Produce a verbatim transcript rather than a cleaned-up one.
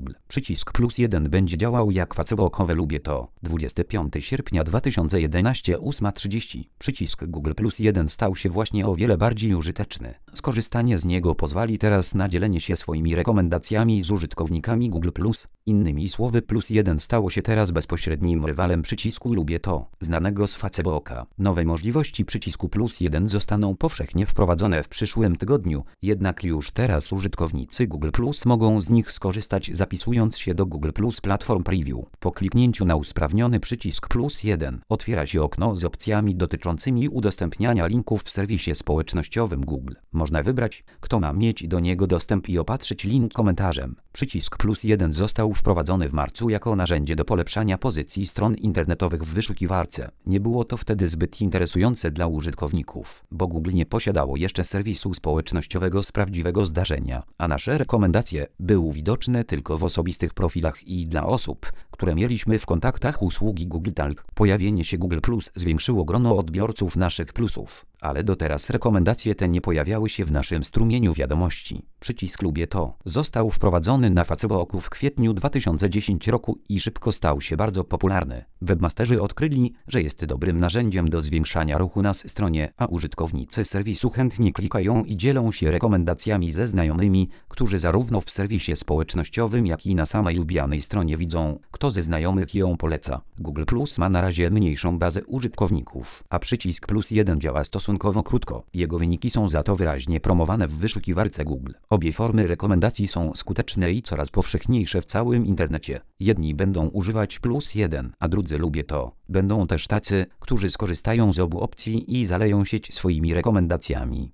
Google. Przycisk plus jeden będzie działał jak facebookowe lubię to. dwudziestego piątego sierpnia dwa tysiące jedenastego ósma trzydzieści. Przycisk Google plus jeden stał się właśnie o wiele bardziej użyteczny. Skorzystanie z niego pozwali teraz na dzielenie się swoimi rekomendacjami z użytkownikami Google plus. Innymi słowy, plus jeden stało się teraz bezpośrednim rywalem przycisku lubię to, znanego z Facebooka. Nowe możliwości przycisku plus jeden zostaną powszechnie wprowadzone w przyszłym tygodniu, jednak już teraz użytkownicy Google plus mogą z nich skorzystać, zapisując się do Google plus Platform Preview. Po kliknięciu na usprawniony przycisk plus jeden otwiera się okno z opcjami dotyczącymi udostępniania linków w serwisie społecznościowym Google. Można wybrać, kto ma mieć do niego dostęp i opatrzyć link komentarzem. Przycisk plus jeden został wprowadzony w marcu jako narzędzie do polepszania pozycji stron internetowych w wyszukiwarce. Nie było to wtedy zbyt interesujące dla użytkowników, bo Google nie posiadało jeszcze serwisu społecznościowego z prawdziwego zdarzenia, a nasze rekomendacje były widoczne tylko w osobistych profilach i dla osób, które mieliśmy w kontaktach usługi Google Talk. Pojawienie się Google plus zwiększyło grono odbiorców naszych plusów, ale do teraz rekomendacje te nie pojawiały się w naszym strumieniu wiadomości. Przycisk lubię to został wprowadzony na Facebooku w kwietniu dwa tysiące dziesiątego roku i szybko stał się bardzo popularny. Webmasterzy odkryli, że jest dobrym narzędziem do zwiększania ruchu na stronie, a użytkownicy serwisu chętnie klikają i dzielą się rekomendacjami ze znajomymi, którzy zarówno w serwisie społecznościowym, jak i na samej lubianej stronie widzą, kto ze znajomych ją poleca. Google plus ma na razie mniejszą bazę użytkowników, a przycisk plus jeden działa stosunkowo krótko. Jego wyniki są za to wyraźnie promowane w wyszukiwarce Google. Obie formy rekomendacji są skuteczne i coraz powszechniejsze w całym internecie. Jedni będą używać plus jeden, a drudzy lubię to. Będą też tacy, którzy skorzystają z obu opcji i zaleją sieć swoimi rekomendacjami.